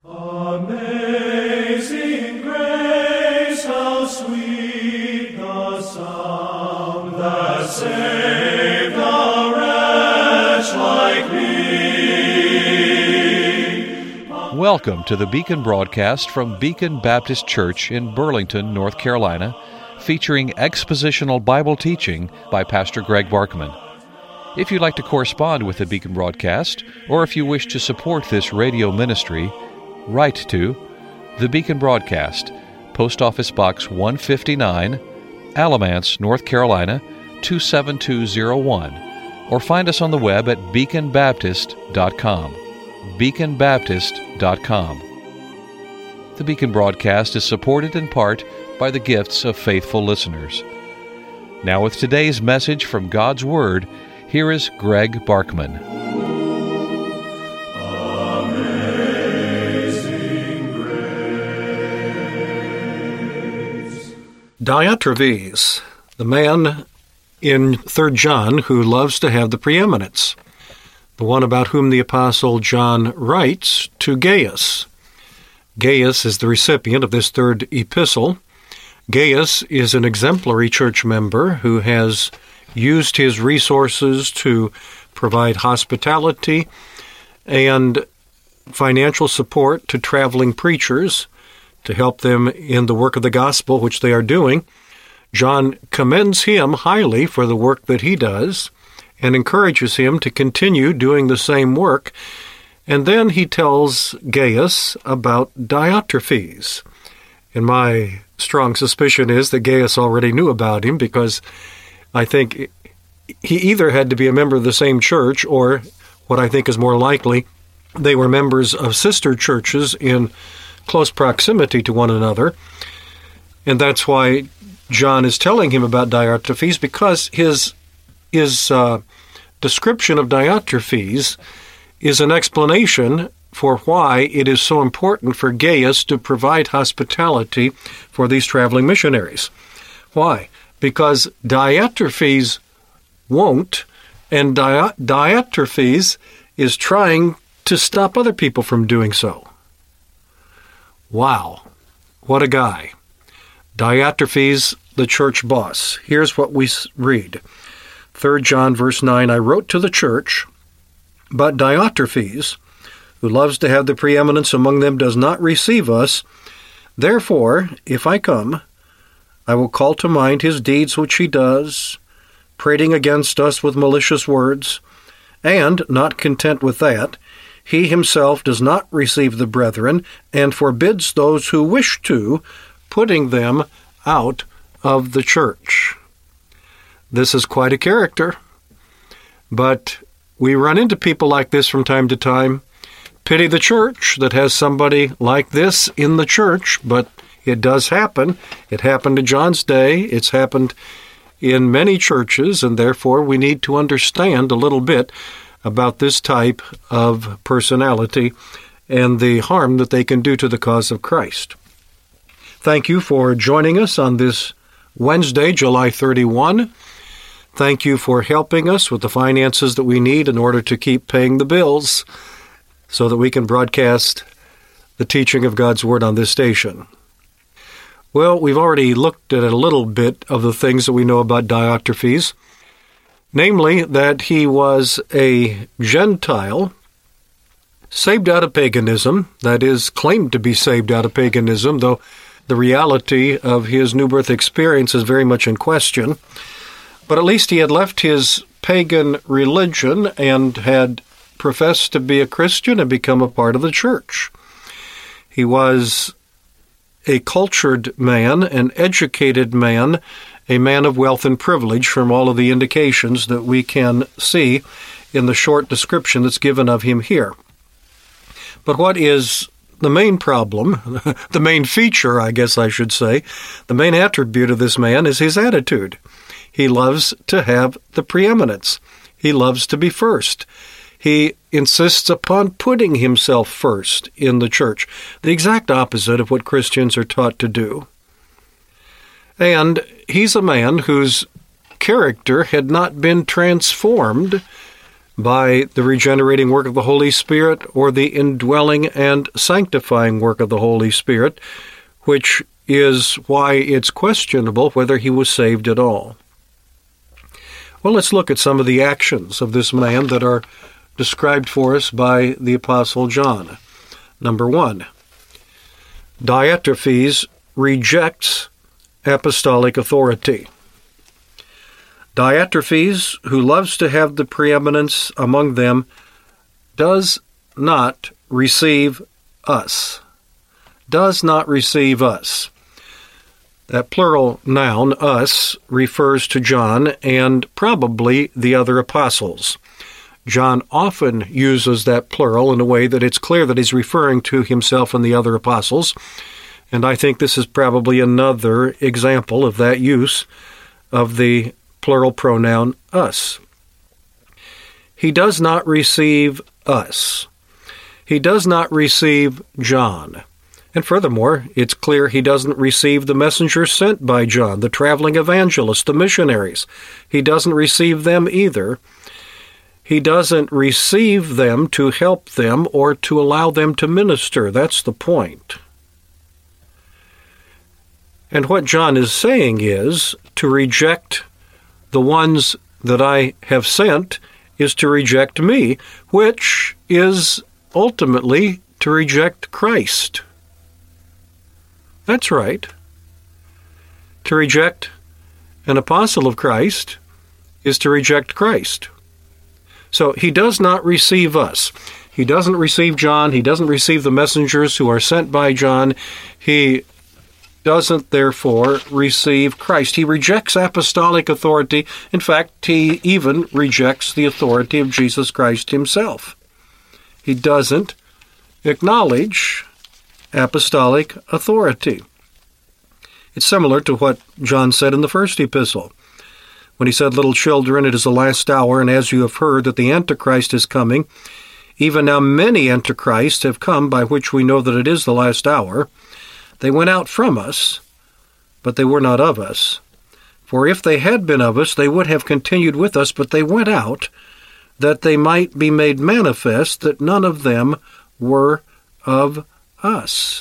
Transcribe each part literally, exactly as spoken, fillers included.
Amazing grace, how sweet the sound that saved a wretch like me. Welcome to the Beacon broadcast from Beacon Baptist Church in Burlington, North Carolina, featuring expositional Bible teaching by Pastor Greg Barkman. If you'd like to correspond with the Beacon broadcast, or if you wish to support this radio ministry, write to The Beacon Broadcast, Post Office Box one fifty-nine, Alamance, North Carolina, two seven two zero one, or find us on the web at beacon baptist dot com. beacon baptist dot com. The Beacon Broadcast is supported in part by the gifts of faithful listeners. Now with today's message from God's Word, here is Greg Barkman. Diotrephes, the man in Third John who loves to have the preeminence, the one about whom the Apostle John writes to Gaius. Gaius is the recipient of this third epistle. Gaius is an exemplary church member who has used his resources to provide hospitality and financial support to traveling preachers to help them in the work of the gospel, which they are doing. John commends him highly for the work that he does and encourages him to continue doing the same work. And then he tells Gaius about Diotrephes. And my strong suspicion is that Gaius already knew about him, because I think he either had to be a member of the same church, or what I think is more likely, they were members of sister churches in close proximity to one another. And that's why John is telling him about Diotrephes, because his his uh, description of Diotrephes is an explanation for why it is so important for Gaius to provide hospitality for these traveling missionaries. Why? Because Diotrephes won't, and Di- Diotrephes is trying to stop other people from doing so. Wow, what a guy. Diotrephes, the church boss. Here's what we read. Third John verse nine, I wrote to the church, but Diotrephes, who loves to have the preeminence among them, does not receive us. Therefore, if I come, I will call to mind his deeds which he does, prating against us with malicious words, and, not content with that, he himself does not receive the brethren, and forbids those who wish to, putting them out of the church. This is quite a character, but we run into people like this from time to time. Pity the church that has somebody like this in the church, but it does happen. It happened in John's day. It's happened in many churches, and therefore we need to understand a little bit about this type of personality and the harm that they can do to the cause of Christ. Thank you for joining us on this Wednesday, July thirty-first. Thank you for helping us with the finances that we need in order to keep paying the bills so that we can broadcast the teaching of God's Word on this station. Well, we've already looked at a little bit of the things that we know about Diotrephes, namely that he was a Gentile saved out of paganism, that is, claimed to be saved out of paganism, though the reality of his new birth experience is very much in question. But at least he had left his pagan religion and had professed to be a Christian and become a part of the church. He was a cultured man, an educated man, a man of wealth and privilege from all of the indications that we can see in the short description that's given of him here. But what is the main problem, the main feature, I guess I should say, the main attribute of this man is his attitude. He loves to have the preeminence. He loves to be first. He insists upon putting himself first in the church, the exact opposite of what Christians are taught to do. And he's a man whose character had not been transformed by the regenerating work of the Holy Spirit or the indwelling and sanctifying work of the Holy Spirit, which is why it's questionable whether he was saved at all. Well, let's look at some of the actions of this man that are described for us by the Apostle John. Number one, Diotrephes rejects apostolic authority. Diotrephes, who loves to have the preeminence among them, does not receive us. Does not receive us. That plural noun, us, refers to John and probably the other apostles. John often uses that plural in a way that it's clear that he's referring to himself and the other apostles, and I think this is probably another example of that use of the plural pronoun us. He does not receive us. He does not receive John. And furthermore, it's clear he doesn't receive the messengers sent by John, the traveling evangelists, the missionaries. He doesn't receive them either. He doesn't receive them to help them or to allow them to minister. That's the point. And what John is saying is, to reject the ones that I have sent is to reject me, which is ultimately to reject Christ. That's right. To reject an apostle of Christ is to reject Christ. So he does not receive us. He doesn't receive John. He doesn't receive the messengers who are sent by John. He doesn't, therefore, receive Christ. He rejects apostolic authority. In fact, he even rejects the authority of Jesus Christ himself. He doesn't acknowledge apostolic authority. It's similar to what John said in the first epistle, when he said, "Little children, it is the last hour, and as you have heard that the Antichrist is coming, even now many Antichrists have come, by which we know that it is the last hour. They went out from us, but they were not of us. For if they had been of us, they would have continued with us, but they went out, that they might be made manifest that none of them were of us."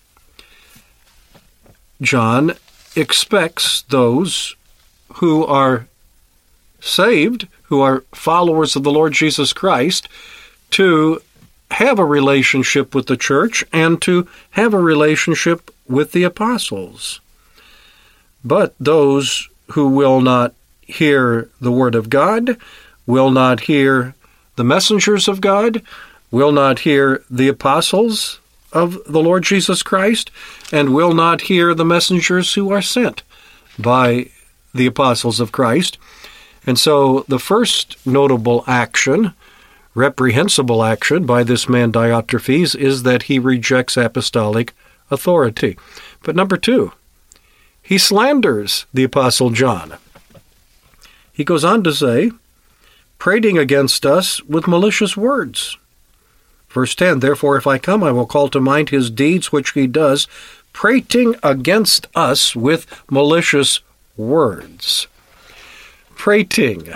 John expects those who are saved, who are followers of the Lord Jesus Christ, to have a relationship with the church and to have a relationship with the apostles. But those who will not hear the word of God, will not hear the messengers of God, will not hear the apostles of the Lord Jesus Christ, and will not hear the messengers who are sent by the apostles of Christ. And so the first notable action, reprehensible action by this man Diotrephes, is that he rejects apostolic authority. But number two, he slanders the apostle John. He goes on to say, prating against us with malicious words. Verse ten, "Therefore if I come, I will call to mind his deeds which he does, prating against us with malicious words." Prating.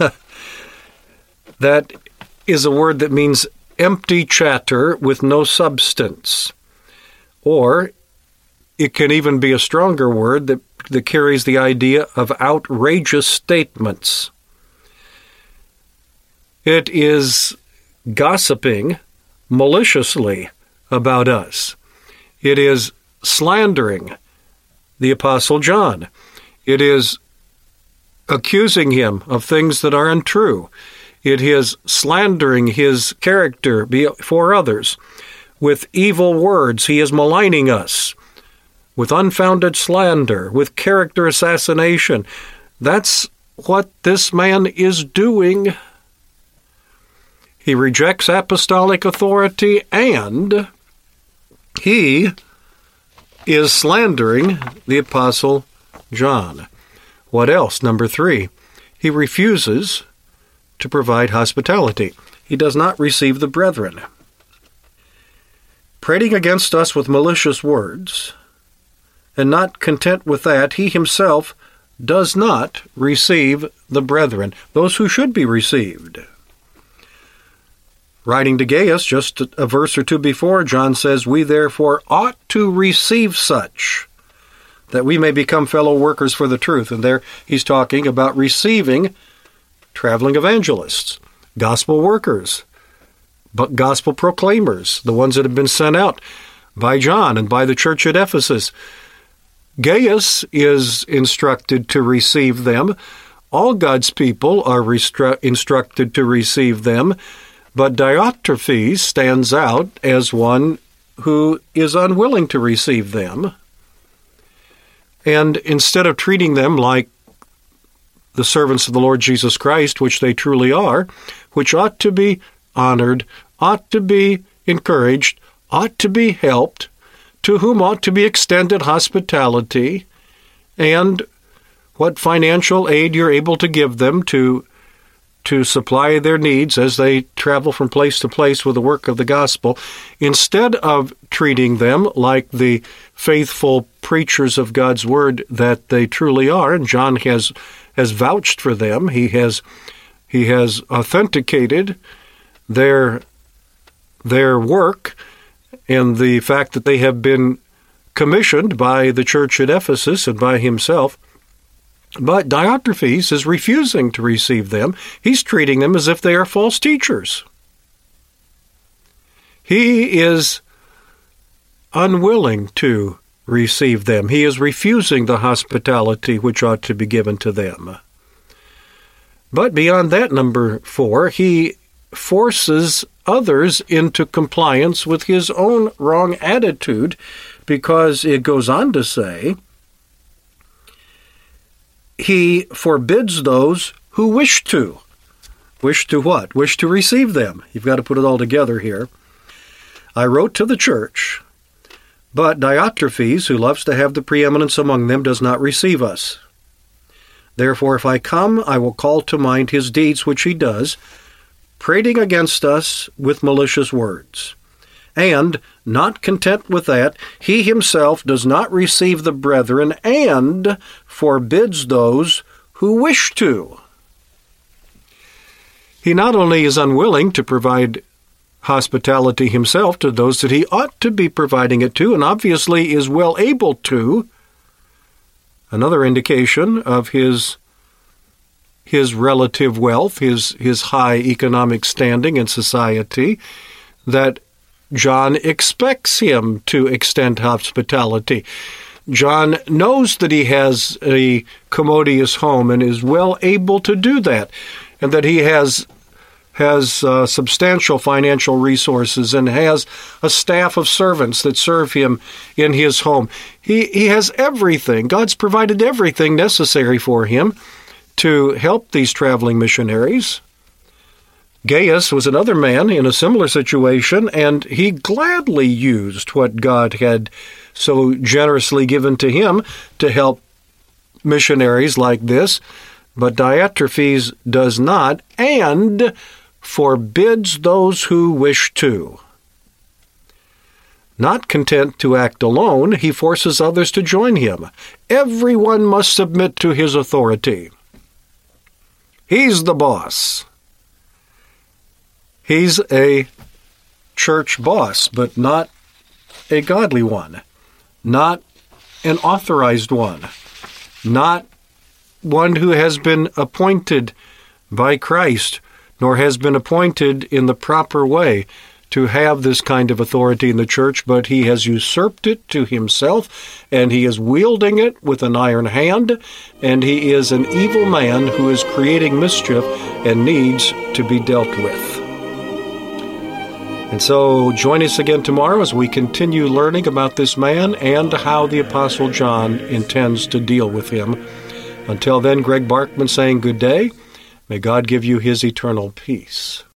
That is a word that means empty chatter with no substance. Or it can even be a stronger word that, that carries the idea of outrageous statements. It is gossiping maliciously about us. It is slandering the Apostle John. It is accusing him of things that are untrue. It is slandering his character before others. With evil words, he is maligning us. With unfounded slander, with character assassination. That's what this man is doing. He rejects apostolic authority, and he is slandering the Apostle John. What else? Number three, he refuses to provide hospitality. He does not receive the brethren. Prating against us with malicious words, and not content with that, he himself does not receive the brethren, those who should be received. Writing to Gaius, just a verse or two before, John says, "We therefore ought to receive such, that we may become fellow workers for the truth." And there he's talking about receiving traveling evangelists, gospel workers, but gospel proclaimers, the ones that have been sent out by John and by the church at Ephesus. Gaius is instructed to receive them. All God's people are restru- instructed to receive them, but Diotrephes stands out as one who is unwilling to receive them. And instead of treating them like the servants of the Lord Jesus Christ, which they truly are, which ought to be honored, ought to be encouraged, ought to be helped, to whom ought to be extended hospitality, and what financial aid you're able to give them to to supply their needs as they travel from place to place with the work of the gospel, instead of treating them like the faithful preachers of God's word that they truly are, and John has has vouched for them. He has he has authenticated their their work and the fact that they have been commissioned by the church at Ephesus and by himself. But Diotrephes is refusing to receive them. He's treating them as if they are false teachers. He is unwilling to receive them. He is refusing the hospitality which ought to be given to them. But beyond that, number four, he forces others into compliance with his own wrong attitude, because it goes on to say, he forbids those who wish to. Wish to what? Wish to receive them. You've got to put it all together here. I wrote to the church, but Diotrephes, who loves to have the preeminence among them, does not receive us. Therefore, if I come, I will call to mind his deeds which he does, prating against us with malicious words. And, not content with that, he himself does not receive the brethren, and forbids those who wish to. He not only is unwilling to provide hospitality himself to those that he ought to be providing it to, and obviously is well able to, another indication of his his relative wealth, his, his high economic standing in society, that John expects him to extend hospitality. John knows that he has a commodious home and is well able to do that, and that he has has uh, substantial financial resources and has a staff of servants that serve him in his home. He he has everything. God's provided everything necessary for him to help these traveling missionaries. Gaius was another man in a similar situation, and he gladly used what God had so generously given to him to help missionaries like this. But Diotrephes does not, and forbids those who wish to. Not content to act alone, he forces others to join him. Everyone must submit to his authority. He's the boss. He's a church boss, but not a godly one, not an authorized one, not one who has been appointed by Christ, nor has been appointed in the proper way to have this kind of authority in the church, but he has usurped it to himself, and he is wielding it with an iron hand, and he is an evil man who is creating mischief and needs to be dealt with. And so join us again tomorrow as we continue learning about this man and how the Apostle John intends to deal with him. Until then, Greg Barkman saying good day. May God give you his eternal peace.